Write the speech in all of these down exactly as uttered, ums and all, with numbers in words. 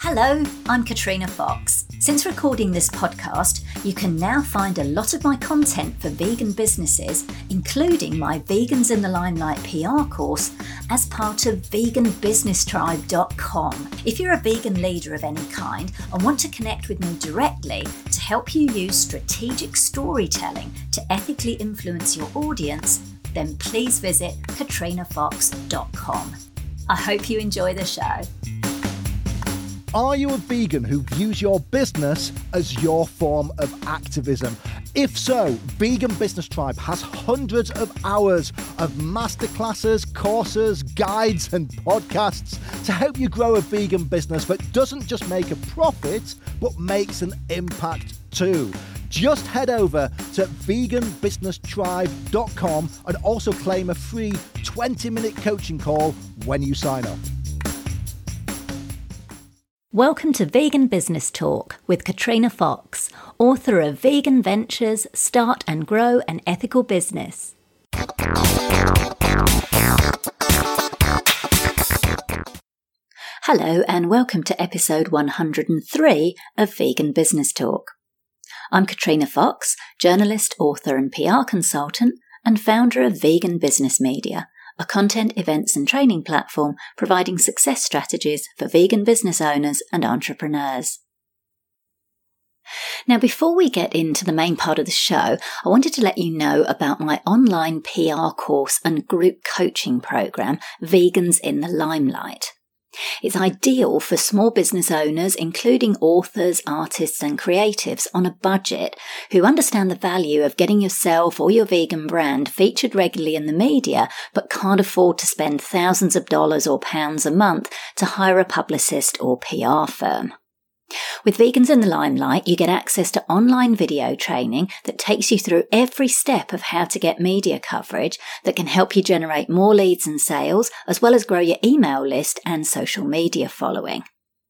Hello, I'm Katrina Fox. Since recording this podcast, you can now find a lot of my content for vegan businesses, including my Vegans in the Limelight P R course, as part of vegan business tribe dot com. If you're a vegan leader of any kind and want to connect with me directly to help you use strategic storytelling to ethically influence your audience, then please visit katrina fox dot com. I hope you enjoy the show. Are you a vegan who views your business as your form of activism? If so, Vegan Business Tribe has hundreds of hours of masterclasses, courses, guides and podcasts to help you grow a vegan business that doesn't just make a profit, but makes an impact too. Just head over to vegan business tribe dot com and also claim a free twenty minute coaching call when you sign up. Welcome to Vegan Business Talk with Katrina Fox, author of Vegan Ventures, Start and Grow an Ethical Business. Hello and welcome to episode one hundred three of Vegan Business Talk. I'm Katrina Fox, journalist, author and P R consultant and founder of Vegan Business Media, a content, events and training platform providing success strategies for vegan business owners and entrepreneurs. Now, before we get into the main part of the show, I wanted to let you know about my online P R course and group coaching program, Vegans in the Limelight. It's ideal for small business owners, including authors, artists and creatives on a budget who understand the value of getting yourself or your vegan brand featured regularly in the media, but can't afford to spend thousands of dollars or pounds a month to hire a publicist or P R firm. With Vegans in the Limelight, you get access to online video training that takes you through every step of how to get media coverage that can help you generate more leads and sales, as well as grow your email list and social media following.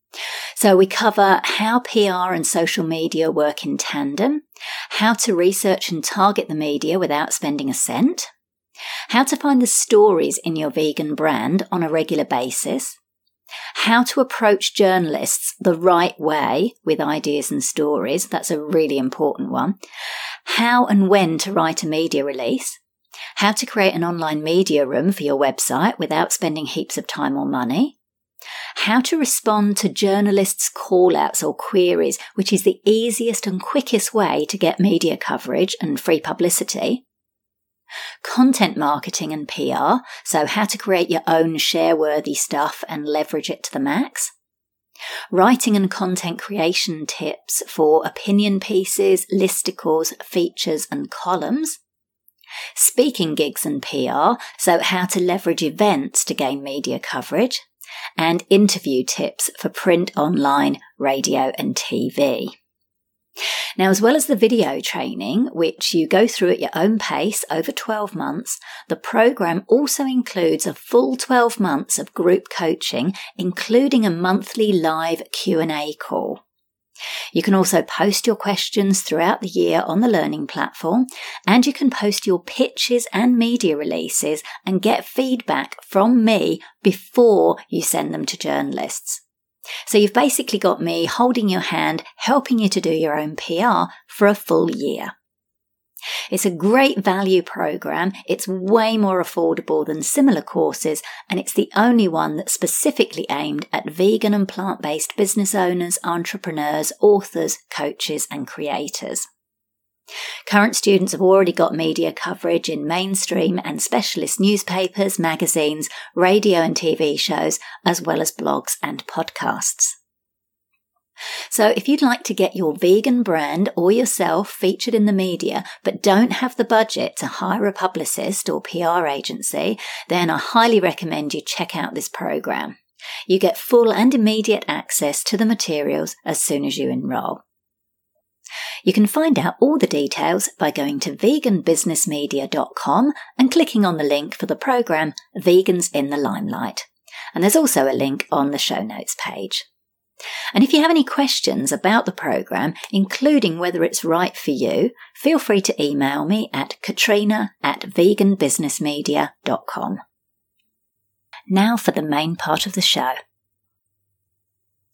So we cover how P R and social media work in tandem, how to research and target the media without spending a cent, how to find the stories in your vegan brand on a regular basis, how to approach journalists the right way with ideas and stories, that's a really important one, how and when to write a media release, how to create an online media room for your website without spending heaps of time or money, how to respond to journalists' call-outs or queries, which is the easiest and quickest way to get media coverage and free publicity, content marketing and P R, so how to create your own share-worthy stuff and leverage it to the max, writing and content creation tips for opinion pieces, listicles, features and columns, speaking gigs and P R, so how to leverage events to gain media coverage, and interview tips for print, online, radio and T V. Now, as well as the video training, which you go through at your own pace over twelve months, the program also includes a full twelve months of group coaching, including a monthly live Q and A call. You can also post your questions throughout the year on the learning platform, and you can post your pitches and media releases and get feedback from me before you send them to journalists. So you've basically got me holding your hand, helping you to do your own P R for a full year. It's a great value program. It's way more affordable than similar courses, and it's the only one that's specifically aimed at vegan and plant-based business owners, entrepreneurs, authors, coaches, and creators. Current students have already got media coverage in mainstream and specialist newspapers, magazines, radio and T V shows, as well as blogs and podcasts. So if you'd like to get your vegan brand or yourself featured in the media, but don't have the budget to hire a publicist or P R agency, then I highly recommend you check out this program. You get full and immediate access to the materials as soon as you enroll. You can find out all the details by going to vegan business media dot com and clicking on the link for the program Vegans in the Limelight. And there's also a link on the show notes page. And if you have any questions about the program, including whether it's right for you, feel free to email me at katrina at vegan business media dot com. Now for the main part of the show.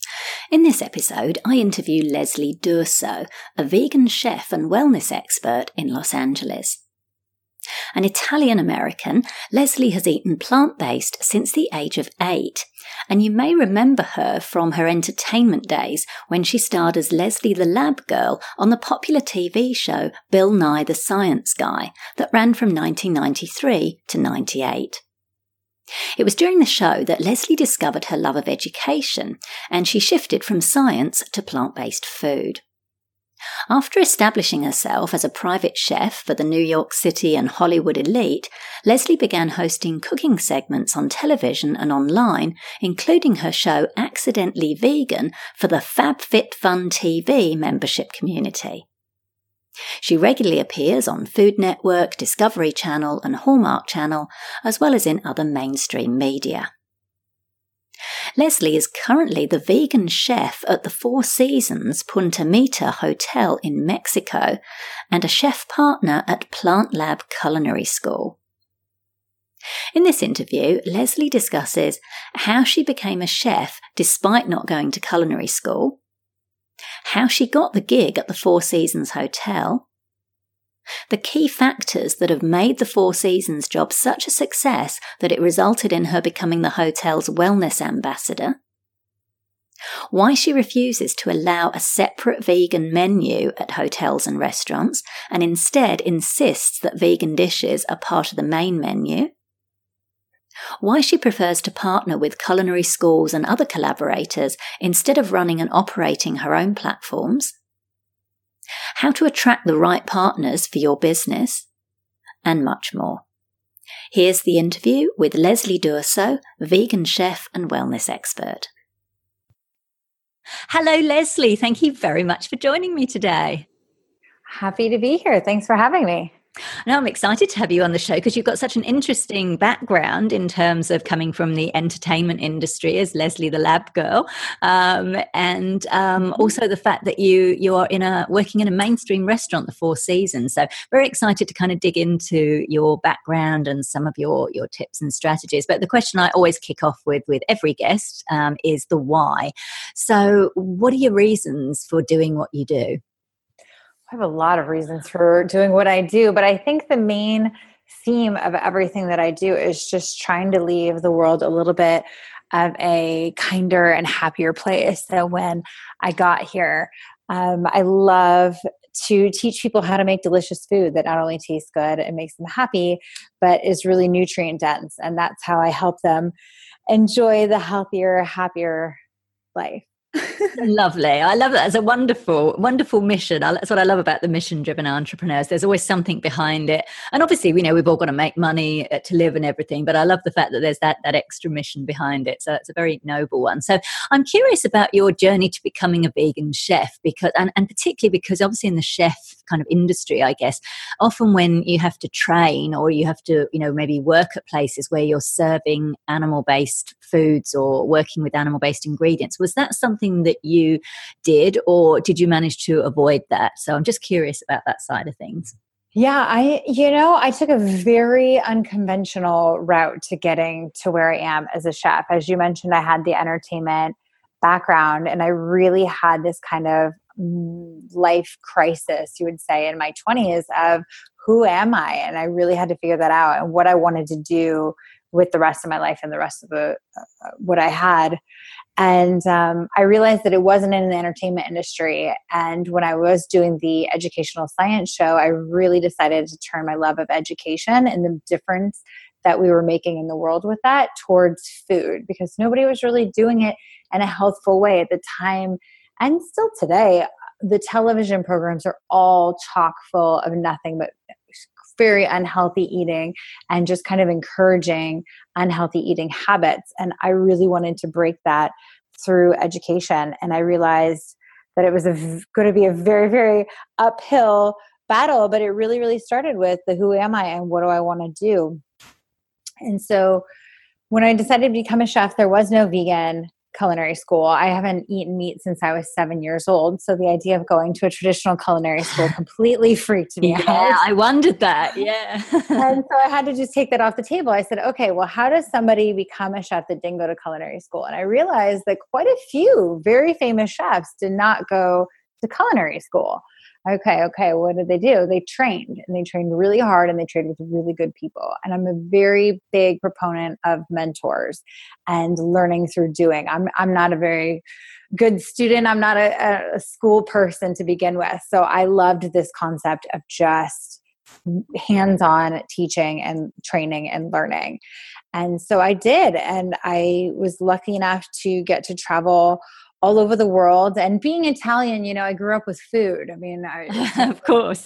In this episode, I interview Leslie Durso, a vegan chef and wellness expert in Los Angeles. An Italian-American, Leslie has eaten plant-based since the age of eight, and you may remember her from her entertainment days when she starred as Leslie the Lab Girl on the popular T V show Bill Nye the Science Guy that ran from nineteen ninety-three to ninety-eight. It was during the show that Leslie discovered her love of education, and she shifted from science to plant-based food. After establishing herself as a private chef for the New York City and Hollywood elite, Leslie began hosting cooking segments on television and online, including her show Accidentally Vegan for the FabFitFun T V membership community. She regularly appears on Food Network, Discovery Channel and Hallmark Channel, as well as in other mainstream media. Leslie is currently the vegan chef at the Four Seasons Punta Mita Hotel in Mexico and a chef partner at Plant Lab Culinary School. In this interview, Leslie discusses how she became a chef despite not going to culinary school, how she got the gig at the Four Seasons Hotel, the key factors that have made the Four Seasons job such a success that it resulted in her becoming the hotel's wellness ambassador, why she refuses to allow a separate vegan menu at hotels and restaurants and instead insists that vegan dishes are part of the main menu, why she prefers to partner with culinary schools and other collaborators instead of running and operating her own platforms, how to attract the right partners for your business, and much more. Here's the interview with Leslie Durso, vegan chef and wellness expert. Hello, Leslie. Thank you very much for joining me today. Happy to be here. Thanks for having me. Now, I'm excited to have you on the show because you've got such an interesting background in terms of coming from the entertainment industry as Leslie the Lab Girl, um, and um, also the fact that you you are in a working in a mainstream restaurant, the Four Seasons. So, very excited to kind of dig into your background and some of your your tips and strategies. But the question I always kick off with with every guest um, is the why. So, what are your reasons for doing what you do? I have a lot of reasons for doing what I do, but I think the main theme of everything that I do is just trying to leave the world a little bit of a kinder and happier place than when I got here. Um, I love to teach people how to make delicious food that not only tastes good and makes them happy, but is really nutrient dense. And that's how I help them enjoy the healthier, happier life. Lovely. I love that. It's a wonderful, wonderful mission. That's what I love about the mission-driven entrepreneurs. There's always something behind it. And obviously, we know we've all got to make money to live and everything, but I love the fact that there's that, that extra mission behind it. So it's a very noble one. So I'm curious about your journey to becoming a vegan chef, because, and, and particularly because obviously in the chef kind of industry, I guess, often when you have to train or you have to, you know, maybe work at places where you're serving animal-based foods or working with animal-based ingredients, was that something that you did, or did you manage to avoid that? So I'm just curious about that side of things. Yeah, I, you know, I took a very unconventional route to getting to where I am as a chef. As you mentioned, I had the entertainment background and I really had this kind of life crisis, you would say, in my twenties of who am I? And I really had to figure that out and what I wanted to do with the rest of my life and the rest of the, uh, what I had. And um, I realized that it wasn't in the entertainment industry. And when I was doing the educational science show, I really decided to turn my love of education and the difference that we were making in the world with that towards food, because nobody was really doing it in a healthful way at the time. And still today, the television programs are all chock full of nothing but very unhealthy eating and just kind of encouraging unhealthy eating habits. And I really wanted to break that through education. And I realized that it was a, going to be a very, very uphill battle, but it really, really started with the who am I and what do I want to do? And so when I decided to become a chef, there was no vegan culinary school. I haven't eaten meat since I was seven years old. So the idea of going to a traditional culinary school completely freaked me yeah, out. Yeah, I wondered that. Yeah. And so I had to just take that off the table. I said, okay, well, how does somebody become a chef that didn't go to culinary school? And I realized that quite a few very famous chefs did not go to culinary school. Okay, okay, what did they do? They trained, and they trained really hard, and they trained with really good people. And I'm a very big proponent of mentors and learning through doing. I'm I'm not a very good student. I'm not a, a school person to begin with. So I loved this concept of just hands-on teaching and training and learning. And so I did. And I was lucky enough to get to travel all over the world. And being Italian, you know, I grew up with food. I mean, I, of course,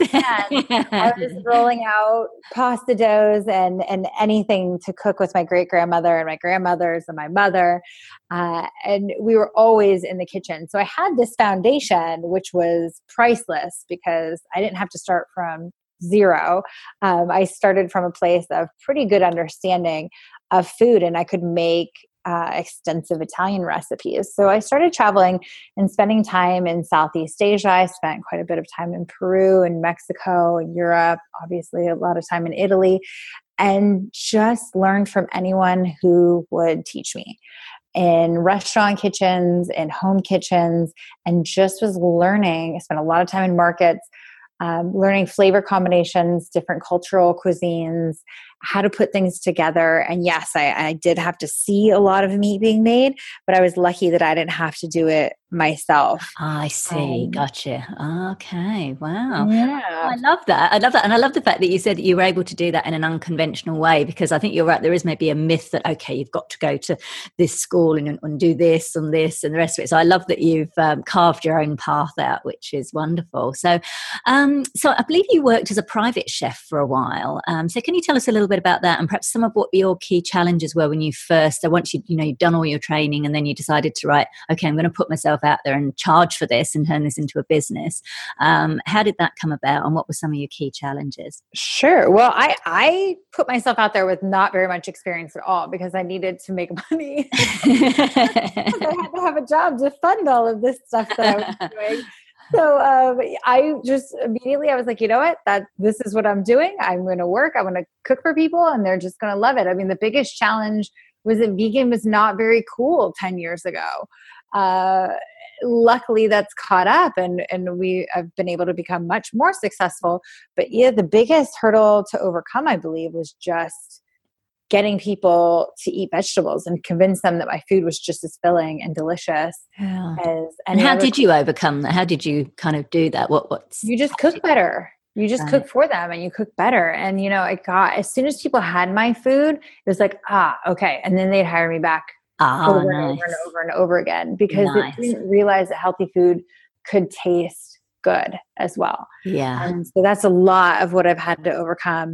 I was rolling out pasta doughs and, and anything to cook with my great grandmother and my grandmothers and my mother. Uh, and we were always in the kitchen. So I had this foundation, which was priceless because I didn't have to start from zero. Um, I started from a place of pretty good understanding of food, and I could make Uh, extensive Italian recipes. So I started traveling and spending time in Southeast Asia. I spent quite a bit of time in Peru and Mexico and Europe, obviously a lot of time in Italy, and just learned from anyone who would teach me in restaurant kitchens, in home kitchens, and just was learning. I spent a lot of time in markets, um, learning flavor combinations, different cultural cuisines, how to put things together. And yes, I, I did have to see a lot of meat being made, but I was lucky that I didn't have to do it myself. I see. Um, gotcha. Okay. Wow. Yeah. I love that. I love that. And I love the fact that you said that you were able to do that in an unconventional way, because I think you're right. There is maybe a myth that, okay, you've got to go to this school and, and do this and this and the rest of it. So I love that you've um, carved your own path out, which is wonderful. So, um, so I believe you worked as a private chef for a while. Um, so can you tell us a little bit about that and perhaps some of what your key challenges were when you first, so once you, you know, you've done all your training and then you decided to write, okay, I'm going to put myself out there and charge for this and turn this into a business. Um, how did that come about, and what were some of your key challenges? Sure. Well, I, I put myself out there with not very much experience at all because I needed to make money. I had to have a job to fund all of this stuff that I was doing. So um, I just immediately, I was like, you know what, that this is what I'm doing. I'm going to work. I'm going to cook for people and they're just going to love it. I mean, the biggest challenge was that vegan was not very cool ten years ago. Uh, luckily that's caught up and, and we have been able to become much more successful. But yeah, the biggest hurdle to overcome, I believe, was just getting people to eat vegetables and convince them that my food was just as filling and delicious. Yeah. As and how did you overcome that? How did you kind of do that? What, what's you just cook better. You just right. cook for them and you cook better. And, you know, it got, as soon as people had my food, it was like, ah, okay. And then they'd hire me back oh, over nice. and over and over and over again because nice. they didn't realize that healthy food could taste good as well. Yeah. And so that's a lot of what I've had to overcome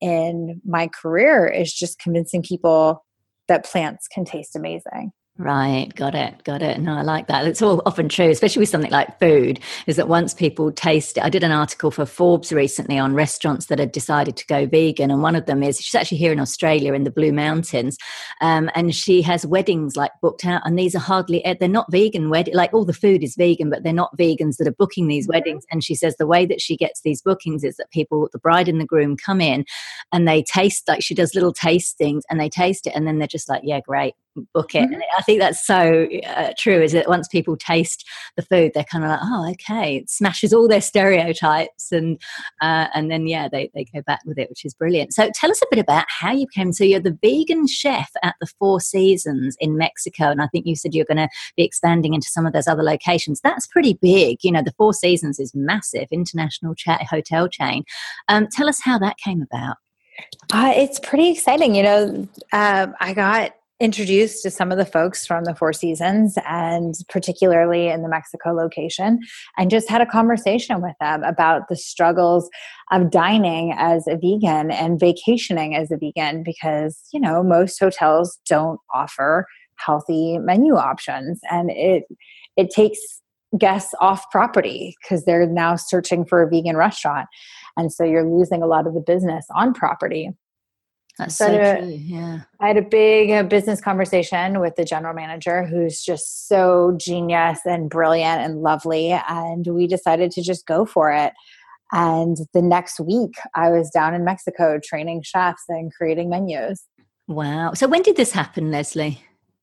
in my career is just convincing people that plants can taste amazing. Right. Got it. Got it. No, I like that. It's all often true, especially with something like food, is that once people taste it, I did an article for Forbes recently on restaurants that had decided to go vegan. And one of them is, she's actually here in Australia in the Blue Mountains. Um, and she has weddings like booked out. And these are hardly, they're not vegan wedding. Like all the food is vegan, but they're not vegans that are booking these mm-hmm. weddings. And she says the way that she gets these bookings is that people, the bride and the groom come in and they taste, like she does little tastings and they taste it. And then they're just like, yeah, great. Book it. Mm-hmm. And I think that's so uh, true, is that once people taste the food, they're kind of like, oh, okay, it smashes all their stereotypes, and uh, and then yeah, they, they go back with it, which is brilliant. So tell us a bit about how you came. So you're the vegan chef at the Four Seasons in Mexico, and I think you said you're going to be expanding into some of those other locations. That's pretty big. You know, the Four Seasons is massive, international cha- hotel chain. Um, tell us how that came about. Uh, it's pretty exciting. You know, um, I got introduced to some of the folks from the Four Seasons, and particularly in the Mexico location, and just had a conversation with them about the struggles of dining as a vegan and vacationing as a vegan, because, you know, most hotels don't offer healthy menu options, and it it takes guests off property because they're now searching for a vegan restaurant. And so you're losing a lot of the business on property. That's So so I had a- true. Yeah. I had a big uh, business conversation with the general manager, who's just so genius and brilliant and lovely. And we decided to just go for it. And the next week, I was down in Mexico training chefs and creating menus. Wow. So when did this happen, Leslie?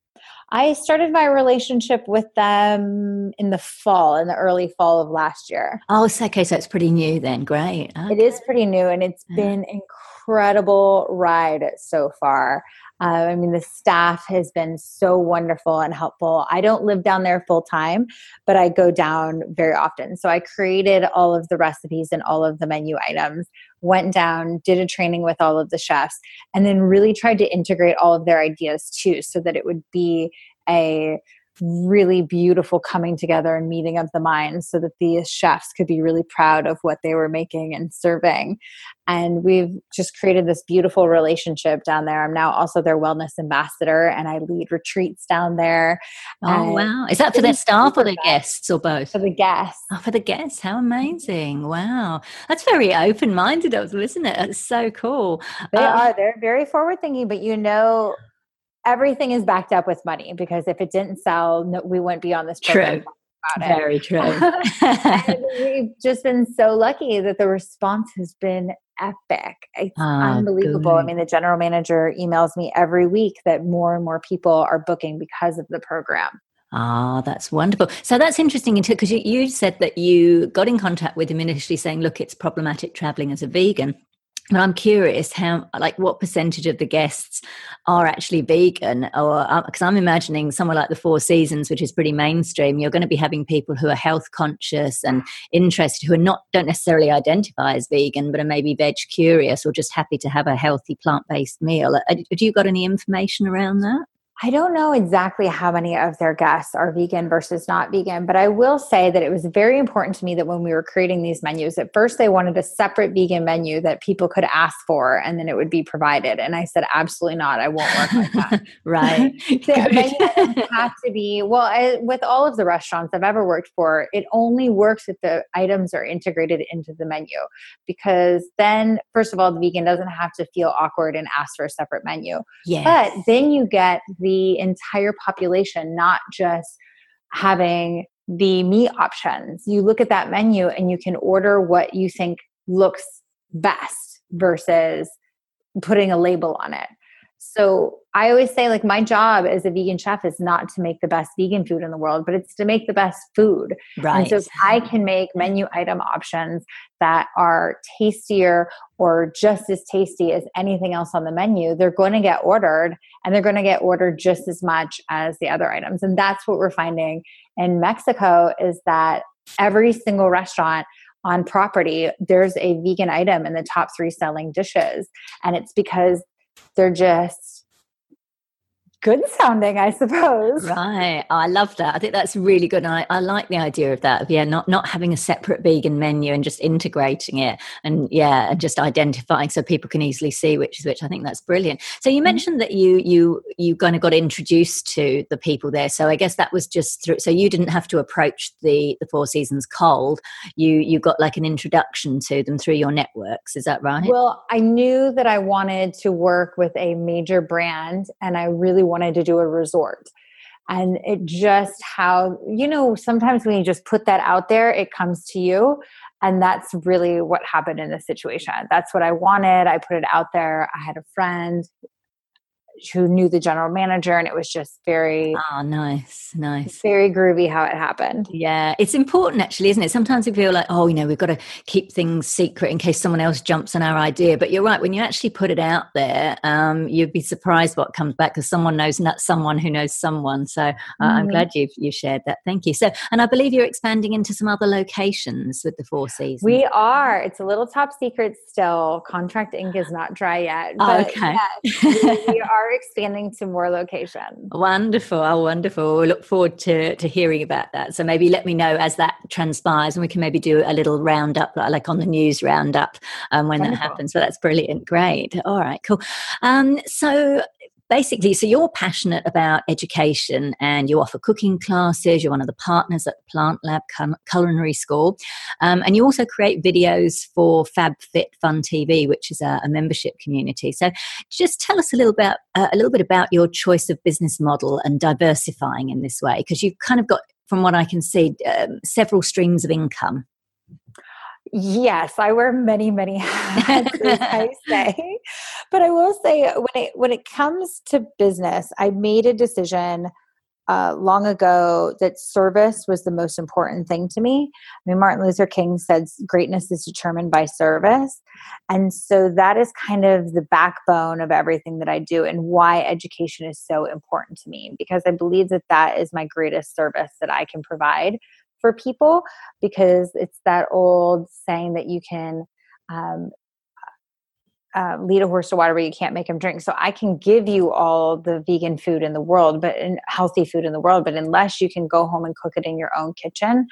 I started my relationship with them in the fall, in the early fall of last year. Oh, so, okay. So it's pretty new then. Great. Okay. It is pretty new, and it's Yeah. been incredible ride so far. Uh, I mean, the staff has been so wonderful and helpful. I don't live down there full time, but I go down very often. So I created all of the recipes and all of the menu items, went down, did a training with all of the chefs, and then really tried to integrate all of their ideas too, so that it would be a really beautiful coming together and meeting of the minds, so that the chefs could be really proud of what they were making and serving. And we've just created this beautiful relationship down there. I'm now also their wellness ambassador, and I lead retreats down there. Oh, wow. Is that for their staff or their fun. guests or both? For the guests. Oh, for the guests. How amazing. Wow. That's very open-minded of them, isn't it? That's so cool. They Um, are. They're very forward thinking, but you know, everything is backed up with money, because if it didn't sell, no, we wouldn't be on this program. True. About it. Very true. And we've just been so lucky that the response has been epic. It's Oh, unbelievable. I good. mean, the general manager emails me every week that more and more people are booking because of the program. Ah, that's wonderful. So that's interesting because you, you said that you got in contact with him initially saying, look, it's problematic traveling as a vegan. But I'm curious how, like, what percentage of the guests are actually vegan? Or because I'm imagining somewhere like the Four Seasons, which is pretty mainstream, you're going to be having people who are health conscious and interested, who are not don't necessarily identify as vegan, but are maybe veg curious or just happy to have a healthy plant-based meal. Have you got any information around that? I don't know exactly how many of their guests are vegan versus not vegan, but I will say that it was very important to me that when we were creating these menus, at first they wanted a separate vegan menu that people could ask for and then it would be provided. And I said, absolutely not. I won't work like that. Right. The menu items have to be, well, I, with all of the restaurants I've ever worked for, it only works if the items are integrated into the menu, because then, first of all, the vegan doesn't have to feel awkward and ask for a separate menu. Yes. But then you get the entire population, not just having the meat options. You look at that menu and you can order what you think looks best versus putting a label on it. So I always say, like, my job as a vegan chef is not to make the best vegan food in the world, but it's to make the best food. Right. And so if I can make menu item options that are tastier or just as tasty as anything else on the menu, they're going to get ordered, and they're going to get ordered just as much as the other items. And that's what we're finding in Mexico, is that every single restaurant on property, there's a vegan item in the top three selling dishes. And it's because they're just good sounding, I suppose. Right. Oh, I love that. I think that's really good. And I, I like the idea of that. Of, yeah, not, not having a separate vegan menu and just integrating it, and yeah, and just identifying so people can easily see which is which. I think that's brilliant. So you mentioned that you you you kind of got introduced to the people there. So I guess that was just through, so you didn't have to approach the the Four Seasons cold. You you got like an introduction to them through your networks. Is that right? Well, I knew that I wanted to work with a major brand, and I really wanted to do a resort. And it just how, you know, sometimes when you just put that out there, it comes to you. And that's really what happened in this situation. That's what I wanted. I put it out there. I had a friend who knew the general manager, and it was just very, oh, nice, nice. very groovy how it happened. Yeah, it's important actually, isn't it? Sometimes we feel like, oh, you know, we've got to keep things secret in case someone else jumps on our idea. But you're right, when you actually put it out there, um, you'd be surprised what comes back, because someone knows not someone who knows someone. So uh, mm-hmm. I'm glad you've you shared that. Thank you. So, and I believe you're expanding into some other locations with the Four Seasons. We are. It's a little top secret still. Contract ink is not dry yet. But oh, okay. Yes, we, we are expanding to more locations. Wonderful. Oh, wonderful. We look forward to, to hearing about that. So maybe let me know as that transpires, and we can maybe do a little roundup, like on the news roundup um, when Wonderful. That happens. So that's brilliant. Great. All right, cool. Um, so basically, so you're passionate about education and you offer cooking classes. You're one of the partners at Plant Lab Culinary School. Um, and you also create videos for FabFitFun T V, which is a, a membership community. So just tell us a little bit, uh, a little bit about your choice of business model and diversifying in this way, because you've kind of got, from what I can see, um, several streams of income. Yes, I wear many, many hats, as I say. But I will say, when it when it comes to business, I made a decision uh, long ago that service was the most important thing to me. I mean, Martin Luther King said, "Greatness is determined by service," and so that is kind of the backbone of everything that I do, and why education is so important to me. Because I believe that that is my greatest service that I can provide for people, because it's that old saying that you can um, uh, lead a horse to water, but you can't make him drink. So I can give you all the vegan food in the world, but in healthy food in the world, but unless you can go home and cook it in your own kitchen,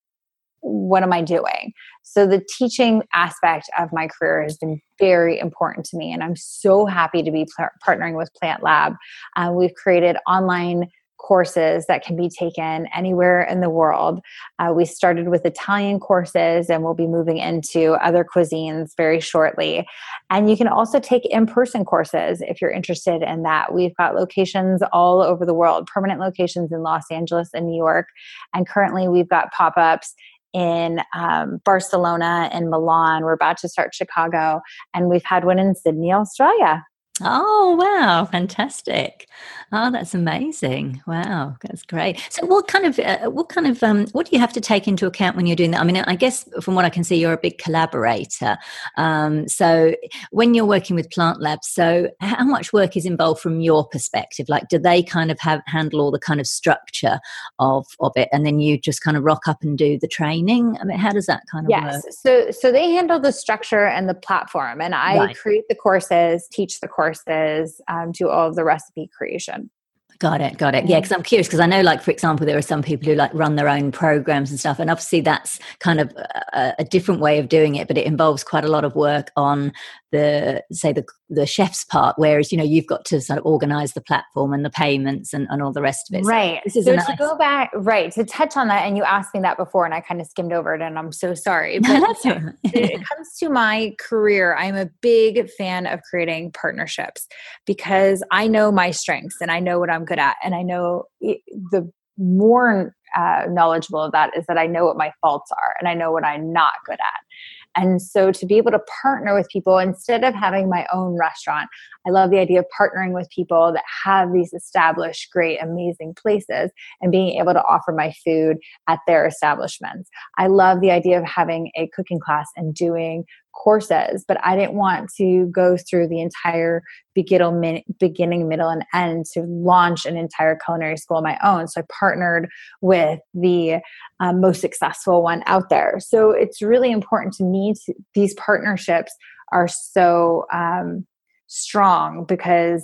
what am I doing? So the teaching aspect of my career has been very important to me. And I'm so happy to be pl- partnering with Plant Lab. Uh, we've created online courses that can be taken anywhere in the world. Uh, we started with Italian courses, and we'll be moving into other cuisines very shortly. And you can also take in-person courses if you're interested in that. We've got locations all over the world, permanent locations in Los Angeles and New York. And currently we've got pop-ups in um, Barcelona and Milan. We're about to start Chicago, and we've had one in Sydney, Australia. Oh, wow. Fantastic. Oh, that's amazing. Wow. That's great. So what kind of, uh, what kind of, um, what do you have to take into account when you're doing that? I mean, I guess from what I can see, you're a big collaborator. Um, so when you're working with Plant Lab, so how much work is involved from your perspective? Like, do they kind of have, handle all the kind of structure of, of it, and then you just kind of rock up and do the training? I mean, how does that kind of yes. work? Yes. So, so they handle the structure and the platform, and I Right. create the courses, teach the courses, um, do all of the recipe creation. Got it. Got it. Yeah. Because I'm curious, because I know, like, for example, there are some people who like run their own programs and stuff. And obviously that's kind of a, a different way of doing it, but it involves quite a lot of work on the, say, the the chef's part, whereas, you know, you've got to sort of organize the platform and the payments and, and all the rest of it. Right. So, this is so nice. to go back, right, to touch on that, and you asked me that before, and I kind of skimmed over it, and I'm so sorry. But That's all right. when it comes to my career, I'm a big fan of creating partnerships, because I know my strengths and I know what I'm good at. And I know it, the more uh, knowledgeable of that is that I know what my faults are, and I know what I'm not good at. And so to be able to partner with people instead of having my own restaurant, I love the idea of partnering with people that have these established, great, amazing places and being able to offer my food at their establishments. I love the idea of having a cooking class and doing courses, but I didn't want to go through the entire beginning, middle, and end to launch an entire culinary school on my own. So I partnered with the um, most successful one out there. So it's really important to me to, these partnerships are so um, strong, because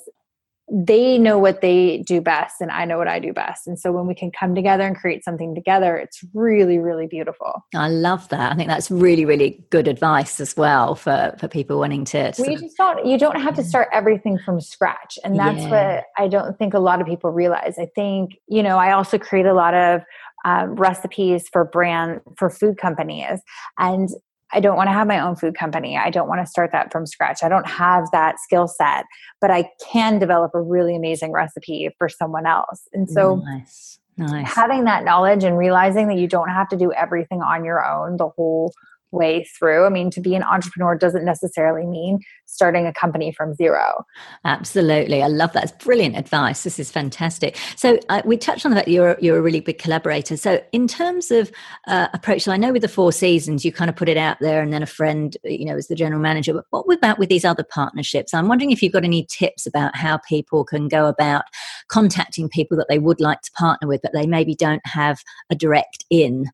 they know what they do best and I know what I do best. And so when we can come together and create something together, it's really, really beautiful. I love that. I think that's really, really good advice as well for, for people wanting to. to well, you just don't, you don't have to start everything from scratch. And that's yeah. what I don't think a lot of people realize. I think, you know, I also create a lot of um, recipes for brand, for food companies. And I don't want to have my own food company. I don't want to start that from scratch. I don't have that skill set, but I can develop a really amazing recipe for someone else. And so nice. Nice. having that knowledge and realizing that you don't have to do everything on your own the whole way through. I mean, to be an entrepreneur doesn't necessarily mean starting a company from zero. Absolutely. I love that. It's brilliant advice. This is fantastic. So uh, we touched on the fact that you're, you're a really big collaborator. So in terms of uh, approach, so I know with the Four Seasons, you kind of put it out there and then a friend, you know, as the general manager, but what about with these other partnerships? I'm wondering if you've got any tips about how people can go about contacting people that they would like to partner with, but they maybe don't have a direct in.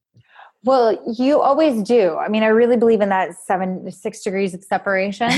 Well, you always do. I mean, I really believe in that seven, six degrees of separation.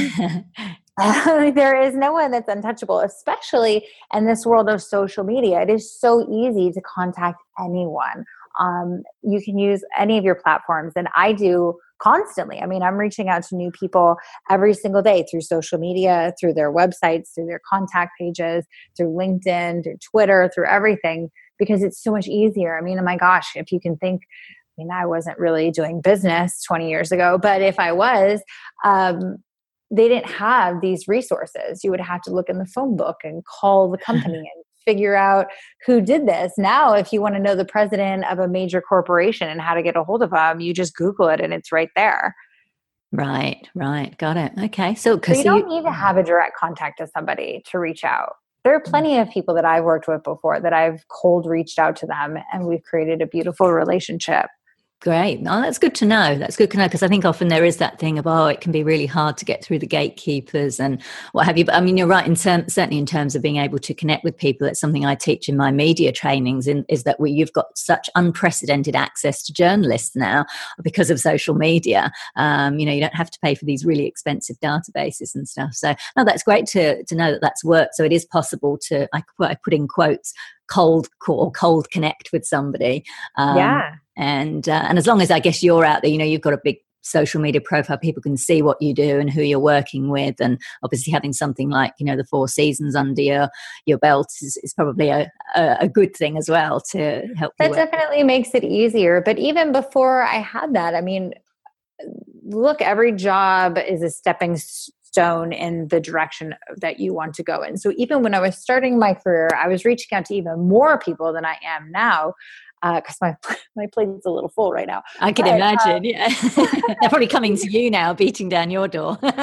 uh, there is no one that's untouchable, especially in this world of social media. It is so easy to contact anyone Um, you can use any of your platforms. And I do constantly. I mean, I'm reaching out to new people every single day through social media, through their websites, through their contact pages, through LinkedIn, through Twitter, through everything, because it's so much easier. I mean, oh my gosh, if you can think, I mean, I wasn't really doing business twenty years ago, but if I was, um, they didn't have these resources. You would have to look in the phone book and call the company and figure out who did this. Now, if you want to know the president of a major corporation and how to get a hold of them, you just Google it and it's right there. Right, right. Got it. Okay. So, So you so don't you, need to have a direct contact to somebody to reach out. There are plenty of people that I've worked with before that I've cold reached out to them and we've created a beautiful relationship. Great. No, that's good to know. That's good to know, because I think often there is that thing of, oh, it can be really hard to get through the gatekeepers and what have you. But I mean, you're right, in term, certainly in terms of being able to connect with people. It's something I teach in my media trainings, in, is that we, you've got such unprecedented access to journalists now because of social media. Um, you know, you don't have to pay for these really expensive databases and stuff. So, no, that's great to, to know that that's worked. So it is possible to, I, I put in quotes, cold call, cold connect with somebody. Um, yeah. And uh, and as long as, I guess, you're out there, you know, you've got a big social media profile, people can see what you do and who you're working with. And obviously having something like, you know, the Four Seasons under your, your belt is, is probably a, a, a good thing as well to help you. That definitely makes it easier. But even before I had that, I mean, look, every job is a stepping stone in the direction that you want to go in. So even when I was starting my career, I was reaching out to even more people than I am now. Because uh, my my plate's a little full right now. I can but, imagine, um, yeah. They're probably coming to you now, beating down your door. um,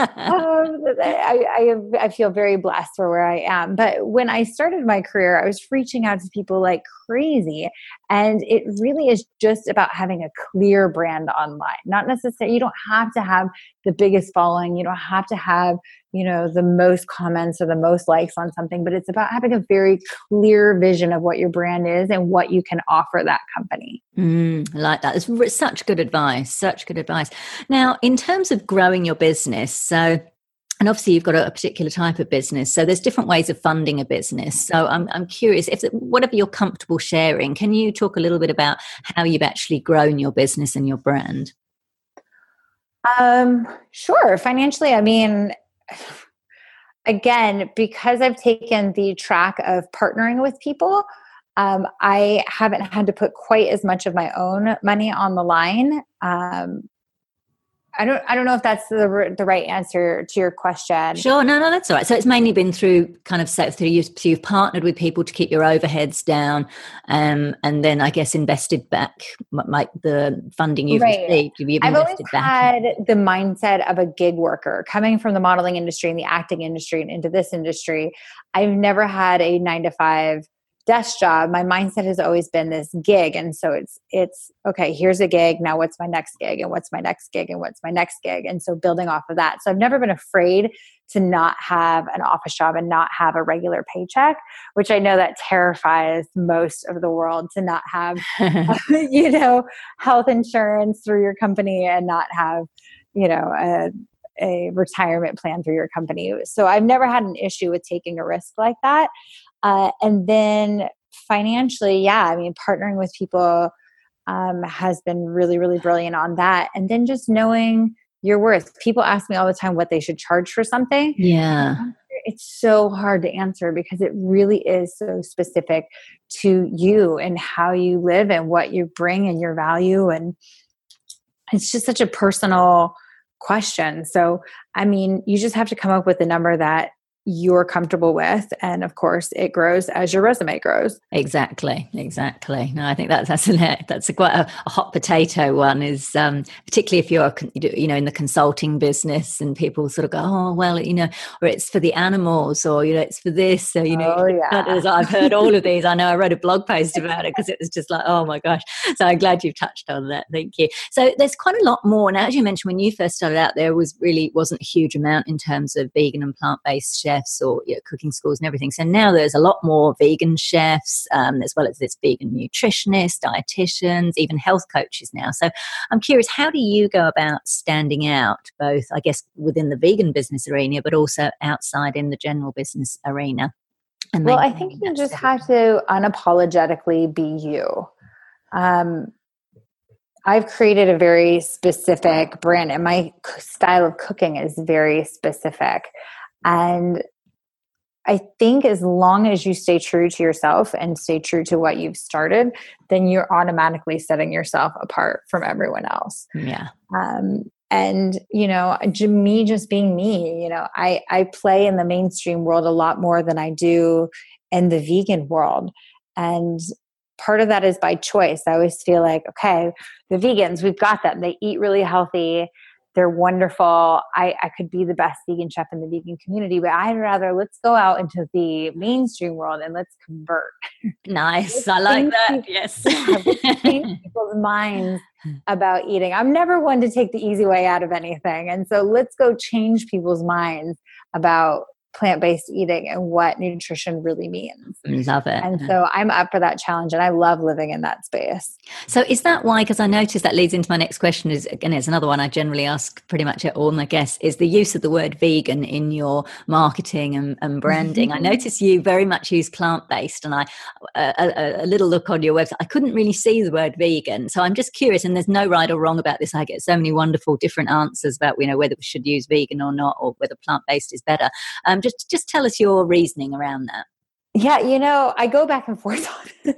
I, I I feel very blessed for where I am. But when I started my career, I was reaching out to people like crazy. And it really is just about having a clear brand online. Not necessarily, you don't have to have the biggest following. You don't have to have, you know, the most comments or the most likes on something, but it's about having a very clear vision of what your brand is and what you can offer that company. Mm, I like that. It's such good advice, such good advice. Now, in terms of growing your business, so, and obviously you've got a, a particular type of business, so there's different ways of funding a business. So I'm I'm curious, if whatever you're comfortable sharing, can you talk a little bit about how you've actually grown your business and your brand? Um, sure. Financially, I mean, again, because I've taken the track of partnering with people, um, I haven't had to put quite as much of my own money on the line. Um, I don't. I don't know if that's the the right answer to your question. Sure, no, no, that's all right. So it's mainly been through kind of so through you. So you've partnered with people to keep your overheads down, um, and then I guess invested back, like the funding you've right. received. You've I've always back. had the mindset of a gig worker, coming from the modeling industry and the acting industry and into this industry. I've never had a nine to five desk job. My mindset has always been this gig. And so it's, it's okay, here's a gig. Now what's my next gig and what's my next gig and what's my next gig? And so building off of that. So I've never been afraid to not have an office job and not have a regular paycheck, which I know that terrifies most of the world, to not have, you know, health insurance through your company and not have, you know, a, a retirement plan through your company. So I've never had an issue with taking a risk like that. Uh, and then financially, yeah, I mean, partnering with people um, has been really, really brilliant on that. And then just knowing your worth. People ask me all the time what they should charge for something. Yeah. It's so hard to answer because it really is so specific to you and how you live and what you bring and your value. And it's just such a personal question. So, I mean, you just have to come up with a number that you're comfortable with. And of course it grows as your resume grows. Exactly. Exactly. No, I think that's, that's, a, that's a quite a, a hot potato one is, um, particularly if you're, you know, in the consulting business and people sort of go, oh, well, you know, or it's for the animals or, you know, it's for this. So, you know, oh, yeah. I've heard all of these. I know I wrote a blog post about it because it was just like, oh my gosh. So I'm glad you've touched on that. Thank you. So there's quite a lot more. Now, as you mentioned, when you first started out, there was really wasn't a huge amount in terms of vegan and plant-based chefs or you know, cooking schools and everything. So now there's a lot more vegan chefs, um, as well as this vegan nutritionists, dietitians, even health coaches now. So I'm curious, how do you go about standing out, both, I guess, within the vegan business arena, but also outside in the general business arena? And well, I think you just have to unapologetically be you. Um, I've created a very specific brand, and my style of cooking is very specific. And I think as long as you stay true to yourself and stay true to what you've started, then you're automatically setting yourself apart from everyone else. Yeah. Um, and, you know, me just being me, you know, I, I play in the mainstream world a lot more than I do in the vegan world. And part of that is by choice. I always feel like, okay, the vegans, we've got them. They eat really healthy. They're wonderful. I, I could be the best vegan chef in the vegan community, but I'd rather let's go out into the mainstream world and let's convert. Nice. Let's I like that. people, Yes. Yeah, let's change people's minds about eating. I'm never one to take the easy way out of anything. And so let's go change people's minds about plant-based eating and what nutrition really means. Love it. And so I'm up for that challenge, and I love living in that space. So is that why, because I noticed that leads into my next question, is again, it's another one I generally ask pretty much at all my guests, is the use of the word vegan in your marketing and, and branding. I notice you very much use plant-based, and I a, a, a little look on your website, I couldn't really see the word vegan. So I'm just curious, and there's no right or wrong about this. I get so many wonderful different answers about, you know, whether we should use vegan or not, or whether plant-based is better. Um, just, just tell us your reasoning around that. Yeah, you know, I go back and forth on it.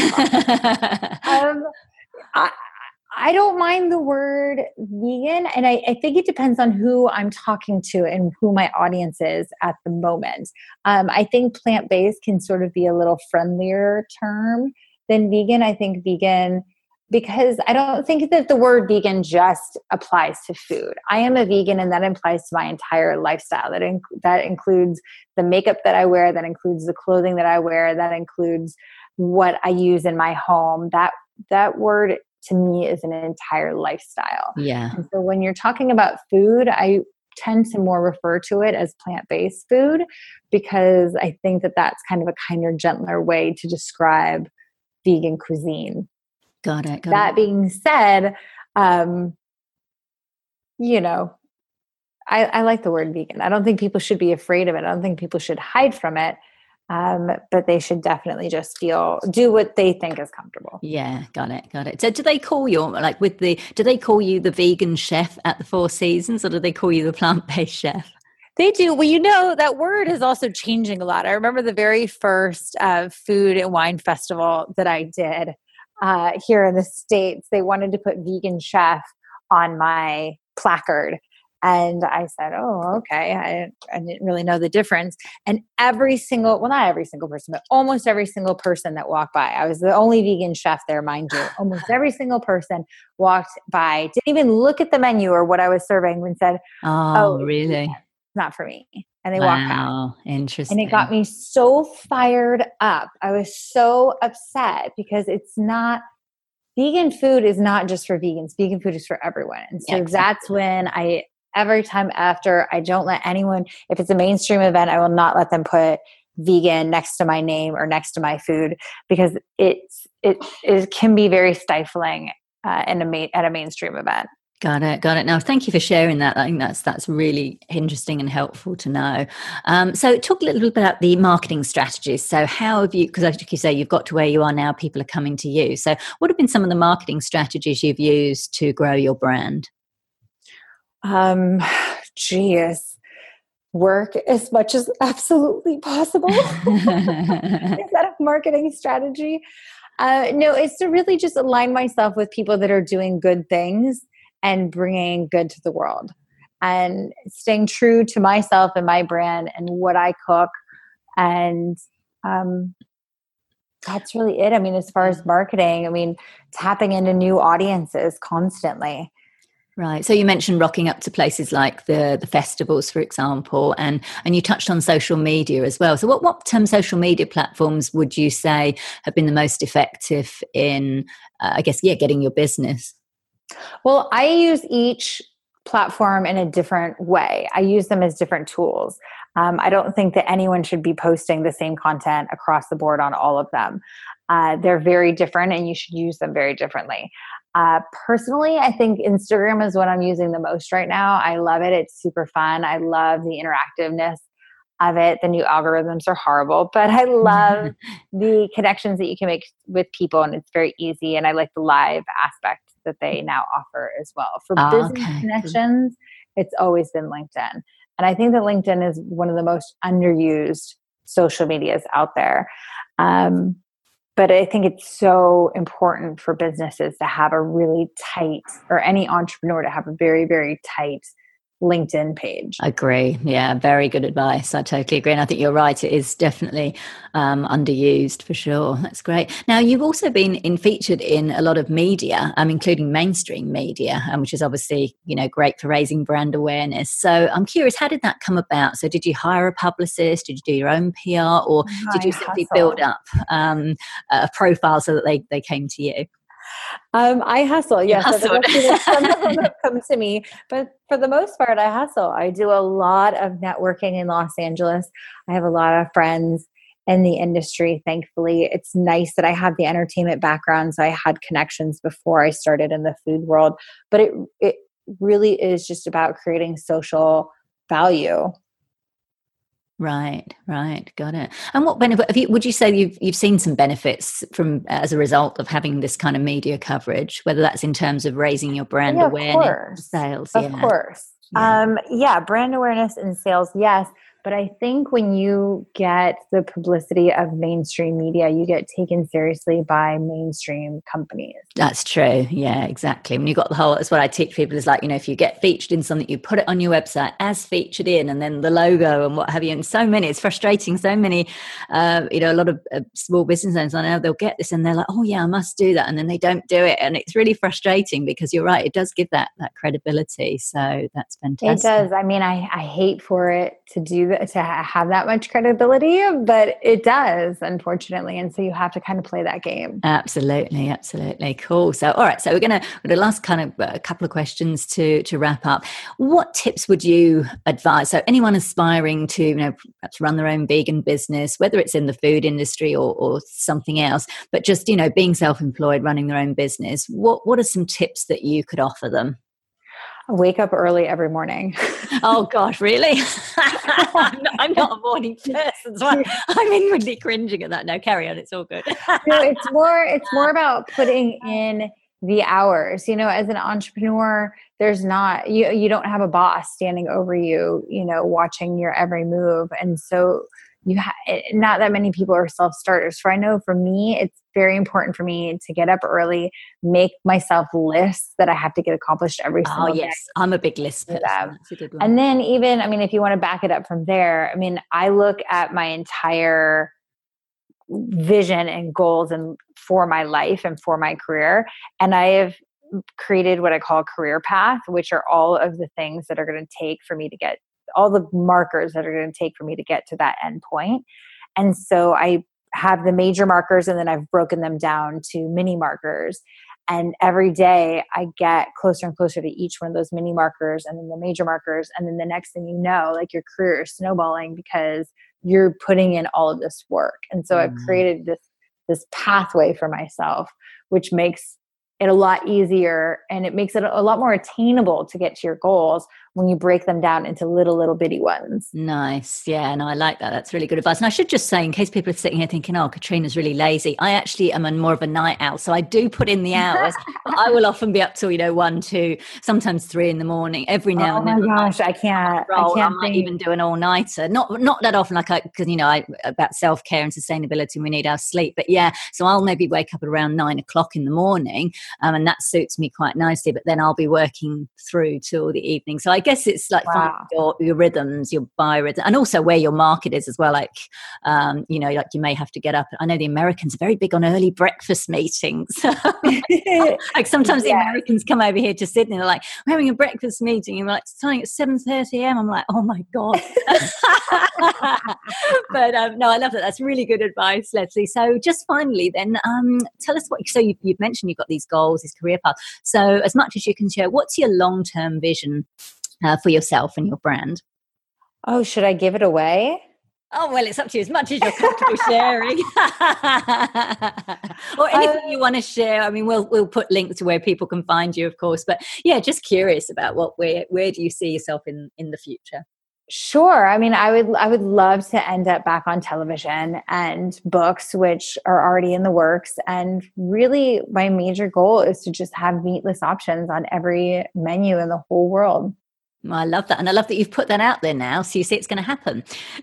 um, I, I don't mind the word vegan, and I, I think it depends on who I'm talking to and who my audience is at the moment. Um, I think plant-based can sort of be a little friendlier term than vegan. I think vegan, because I don't think that the word vegan just applies to food. I am a vegan, and that implies to my entire lifestyle. That inc- that includes the makeup that I wear, that includes the clothing that I wear, that includes what I use in my home. That that word to me is an entire lifestyle. Yeah. And so when you're talking about food, I tend to more refer to it as plant-based food, because I think that that's kind of a kinder, gentler way to describe vegan cuisine. Got it. Got that it. being said, um, you know, I, I like the word vegan. I don't think people should be afraid of it. I don't think people should hide from it. Um, but they should definitely just feel, do what they think is comfortable. Yeah, got it, got it. So do they call you, like with the, do they call you the vegan chef at the Four Seasons, or do they call you the plant-based chef? They do. Well, you know, that word is also changing a lot. I remember the very first uh, food and wine festival that I did uh, here in the States. They wanted to put vegan chef on my placard. And I said, oh, okay. I, I didn't really know the difference. And every single, well, not every single person, but almost every single person that walked by, I was the only vegan chef there, mind you. Almost every single person walked by, didn't even look at the menu or what I was serving, and said, oh, oh, really? It's not for me. And they Wow, walked past. Interesting. And it got me so fired up. I was so upset, because it's not, vegan food is not just for vegans. Vegan food is for everyone. And so Yeah, exactly. that's when I, every time after, I don't let anyone, if it's a mainstream event, I will not let them put vegan next to my name or next to my food, because it's, it, it can be very stifling uh, in a ma- at a mainstream event. Got it. Got it. Now, thank you for sharing that. I think that's that's really interesting and helpful to know. Um, so talk a little bit about the marketing strategies. So how have you, because as you say, you've got to where you are now, people are coming to you. So what have been some of the marketing strategies you've used to grow your brand? Um, geez, work as much as absolutely possible. Is that a marketing strategy? Uh, no, it's to really just align myself with people that are doing good things and bringing good to the world, and staying true to myself and my brand and what I cook. And um, that's really it. I mean, as far as marketing, I mean, tapping into new audiences constantly. Right. So you mentioned rocking up to places like the the festivals, for example, and and you touched on social media as well. So what what um, social media platforms would you say have been the most effective in, uh, I guess, yeah, getting your business? Well, I use each platform in a different way. I use them as different tools. Um, I don't think that anyone should be posting the same content across the board on all of them. Uh, they're very different, and you should use them very differently. Uh, personally, I think Instagram is what I'm using the most right now. I love it. It's super fun. I love the interactiveness of it. The new algorithms are horrible, but I love the connections that you can make with people, and it's very easy. And I like the live aspect that they now offer as well. For Oh, business okay. connections, it's always been LinkedIn. And I think that LinkedIn is one of the most underused social medias out there. Um, but I think it's so important for businesses to have a really tight, or any entrepreneur to have a very, very tight LinkedIn page. Agree. Yeah, very good advice. I totally agree. And I think you're right. It is definitely um, underused for sure. That's great. Now, you've also been in featured in a lot of media, um, including mainstream media, um, which is obviously, you know, great for raising brand awareness. So I'm curious, how did that come about? So did you hire a publicist? Did you do your own P R, or did you simply hustle. build up um, a profile so that they, they came to you? Um, I hustle. You Yes, hustled. some of them come to me, but for the most part, I hustle. I do a lot of networking in Los Angeles. I have a lot of friends in the industry. Thankfully, it's nice that I have the entertainment background, so I had connections before I started in the food world. But it it really is just about creating social value. Right, right, got it. And what benefit have you? Would you say you've you've seen some benefits from as a result of having this kind of media coverage, whether that's in terms of raising your brand Yeah, awareness, of course. sales? Of Yeah, course. yeah. Um, yeah, brand awareness and sales, yes. But I think when you get the publicity of mainstream media, you get taken seriously by mainstream companies. That's true. Yeah, exactly. When you got the whole, that's what I teach people is like, you know, if you get featured in something, you put it on your website as featured in, and then the logo and what have you. And so many, it's frustrating. So many, uh, you know, a lot of uh, small business owners, I know they'll get this and they're like, oh yeah, I must do that. And then they don't do it. And it's really frustrating because you're right. It does give that, that credibility. So that's fantastic. It does. I mean, I, I hate for it to do that, to have that much credibility, but it does, unfortunately. And so you have to kind of play that game. Absolutely. Absolutely. Cool. So, all right. So we're going to, the last kind of a couple of questions to, to wrap up. What tips would you advise? So anyone aspiring to, you know, perhaps run their own vegan business, whether it's in the food industry or, or something else, but just, you know, being self-employed, running their own business, what, what are some tips that you could offer them? I wake up early every morning. Oh gosh, really? I'm, not, I'm not a morning person, so I, I'm inwardly cringing at that. No, carry on. It's all good. No, it's more, it's more about putting in the hours. You know, as an entrepreneur, there's not, you, you don't have a boss standing over you, you know, watching your every move. And so you ha- not that many people are self-starters. So I know for me, it's very important for me to get up early, make myself lists that I have to get accomplished every single oh, day. yes. I'm a big list person. That's a good one. And then even, I mean, if you want to back it up from there, I mean, I look at my entire vision and goals and for my life and for my career. And I have created what I call a career path, which are all of the things that are going to take for me to get all the markers that are going to take for me to get to that end point. And so I have the major markers, and then I've broken them down to mini markers. And every day I get closer and closer to each one of those mini markers, and then the major markers. And then the next thing you know, like your career is snowballing because you're putting in all of this work. And so mm. I've created this, this pathway for myself, which makes it a lot easier, and it makes it a lot more attainable to get to your goals when you break them down into little, little bitty ones. Nice. Yeah. No, I like that. That's really good advice. And I should just say, in case people are sitting here thinking, oh, Katrina's really lazy, I actually am a more of a night owl. So I do put in the hours, but I will often be up till, you know, one, two, sometimes three in the morning, every now oh and then. Oh my gosh, I can't. I, can't I might think. even do an all-nighter. Not not that often, like I, because, you know, I, about self-care and sustainability, we need our sleep. But yeah, so I'll maybe wake up at around nine o'clock in the morning, um, and that suits me quite nicely. But then I'll be working through till the evening. So I guess it's like wow. Your, your rhythms, your biorhythm, and also where your market is as well. Like, um, you know, like you may have to get up. I know the Americans are very big on early breakfast meetings. Like sometimes yeah. the Americans come over here to Sydney, they're like, we're having a breakfast meeting, and we're like, starting at seven thirty a.m. I'm like, oh my God. But um, no, I love that. That's really good advice, Leslie. So just finally then, um, tell us what, so you've, you've mentioned you've got these goals, this career path. So as much as you can share, what's your long-term vision Uh, for yourself and your brand? Oh, should I give it away? Oh, well, it's up to you, as much as you're comfortable sharing. Or anything um, you want to share. I mean, we'll we'll put links to where people can find you, of course. But yeah, just curious about what where where do you see yourself in, in the future? Sure. I mean, I would I would love to end up back on television and books, which are already in the works. And really, my major goal is to just have meatless options on every menu in the whole world. I love that. And I love that you've put that out there now. So you see it's going to happen.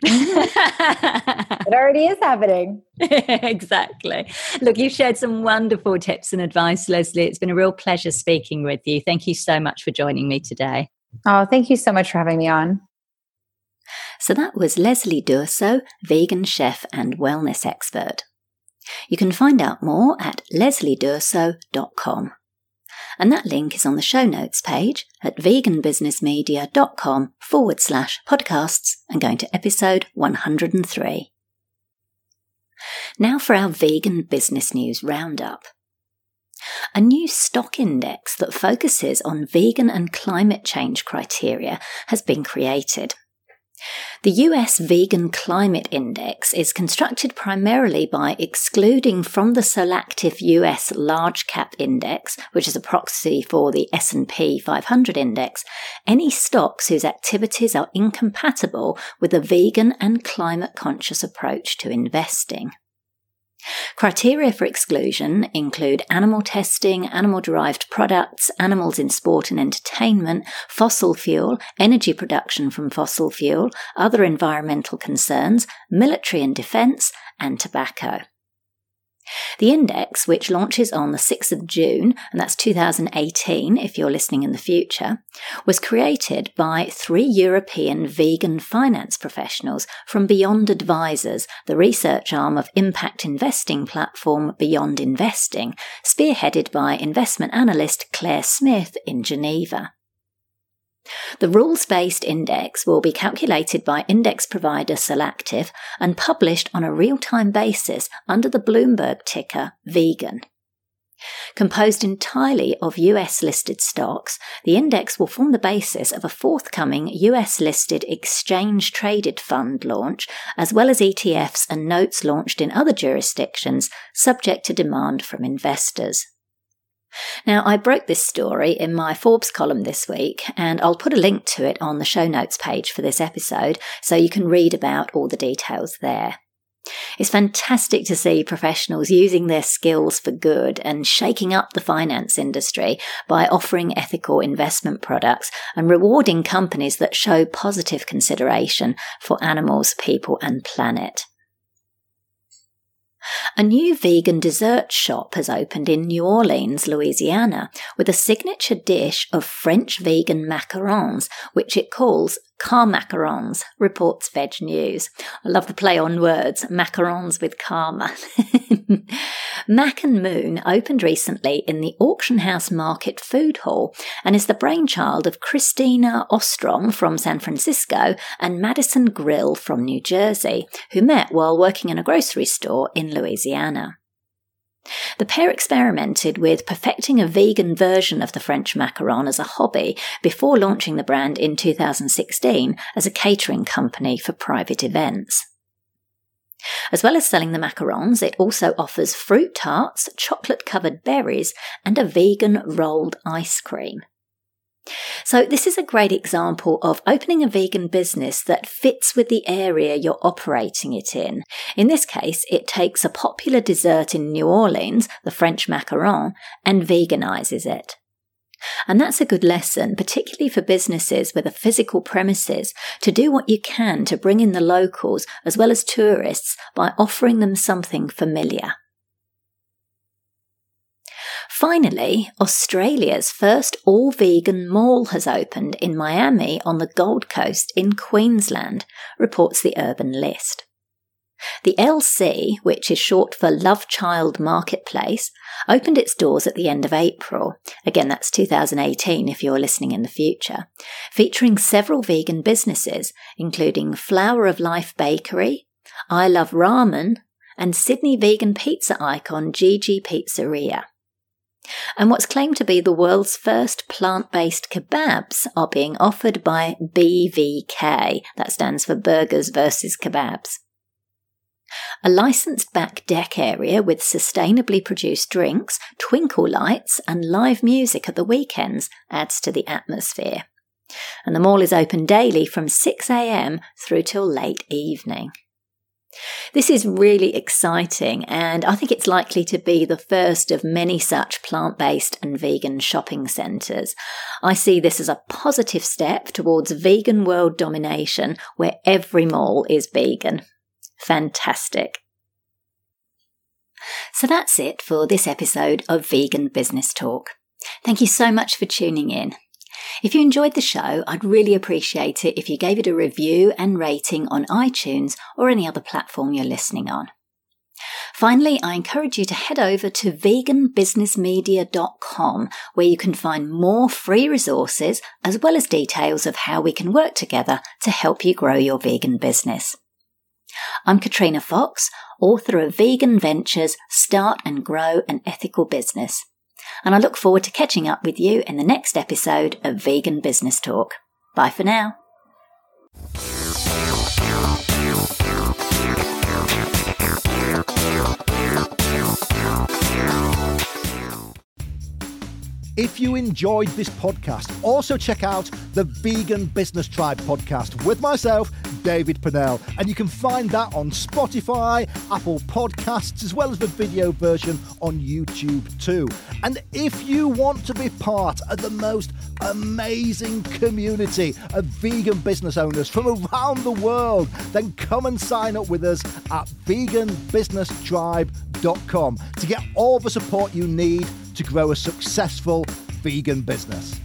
It already is happening. Exactly. Look, you've shared some wonderful tips and advice, Leslie. It's been a real pleasure speaking with you. Thank you so much for joining me today. Oh, thank you so much for having me on. So that was Leslie Durso, vegan chef and wellness expert. You can find out more at leslie durso dot com. And that link is on the show notes page at veganbusinessmedia.com forward slash podcasts and going to episode one hundred three. Now for our vegan business news roundup. A new stock index that focuses on vegan and climate change criteria has been created. The U S Vegan Climate Index is constructed primarily by excluding from the Solactive U S Large Cap Index, which is a proxy for the S and P five hundred index, any stocks whose activities are incompatible with a vegan and climate-conscious approach to investing. Criteria for exclusion include animal testing, animal-derived products, animals in sport and entertainment, fossil fuel, energy production from fossil fuel, other environmental concerns, military and defence, and tobacco. The index, which launches on the sixth of June, and that's two thousand eighteen if you're listening in the future, was created by three European vegan finance professionals from Beyond Advisors, the research arm of impact investing platform Beyond Investing, spearheaded by investment analyst Claire Smith in Geneva. The rules-based index will be calculated by index provider Solactive and published on a real-time basis under the Bloomberg ticker VEGAN. Composed entirely of U S-listed stocks, the index will form the basis of a forthcoming U S-listed exchange-traded fund launch, as well as E T Fs and notes launched in other jurisdictions, subject to demand from investors. Now, I broke this story in my Forbes column this week, and I'll put a link to it on the show notes page for this episode, so you can read about all the details there. It's fantastic to see professionals using their skills for good and shaking up the finance industry by offering ethical investment products and rewarding companies that show positive consideration for animals, people, and planet. A new vegan dessert shop has opened in New Orleans, Louisiana, with a signature dish of French vegan macarons, which it calls car macarons, reports Veg News. I love the play on words, macarons with karma. Mac and Moon opened recently in the Auction House Market Food Hall and is the brainchild of Christina Ostrom from San Francisco and Madison Grill from New Jersey, who met while working in a grocery store in Louisiana. The pair experimented with perfecting a vegan version of the French macaron as a hobby before launching the brand in two thousand sixteen as a catering company for private events. As well as selling the macarons, it also offers fruit tarts, chocolate-covered berries, and a vegan rolled ice cream. So this is a great example of opening a vegan business that fits with the area you're operating it in. In this case, it takes a popular dessert in New Orleans, the French macaron, and veganizes it. And that's a good lesson, particularly for businesses with a physical premises, to do what you can to bring in the locals as well as tourists by offering them something familiar. Finally, Australia's first all-vegan mall has opened in Miami on the Gold Coast in Queensland, reports the Urban List. The L C, which is short for Love Child Marketplace, opened its doors at the end of April. Again, that's two thousand eighteen if you're listening in the future, featuring several vegan businesses, including Flower of Life Bakery, I Love Ramen, and Sydney vegan pizza icon Gigi Pizzeria. And what's claimed to be the world's first plant-based kebabs are being offered by B V K, that stands for Burgers versus Kebabs. A licensed back deck area with sustainably produced drinks, twinkle lights, and live music at the weekends adds to the atmosphere. And the mall is open daily from six a.m. through till late evening. This is really exciting, and I think it's likely to be the first of many such plant-based and vegan shopping centres. I see this as a positive step towards vegan world domination where every mall is vegan. Fantastic. So that's it for this episode of Vegan Business Talk. Thank you so much for tuning in. If you enjoyed the show, I'd really appreciate it if you gave it a review and rating on iTunes or any other platform you're listening on. Finally, I encourage you to head over to vegan business media dot com, where you can find more free resources as well as details of how we can work together to help you grow your vegan business. I'm Katrina Fox, author of Vegan Ventures, Start and Grow an Ethical Business. And I look forward to catching up with you in the next episode of Vegan Business Talk. Bye for now. If you enjoyed this podcast, also check out the Vegan Business Tribe podcast with myself, David Purnell. And you can find that on Spotify, Apple Podcasts, as well as the video version on YouTube too. And if you want to be part of the most amazing community of vegan business owners from around the world, then come and sign up with us at vegan business tribe dot com to get all the support you need to grow a successful vegan business.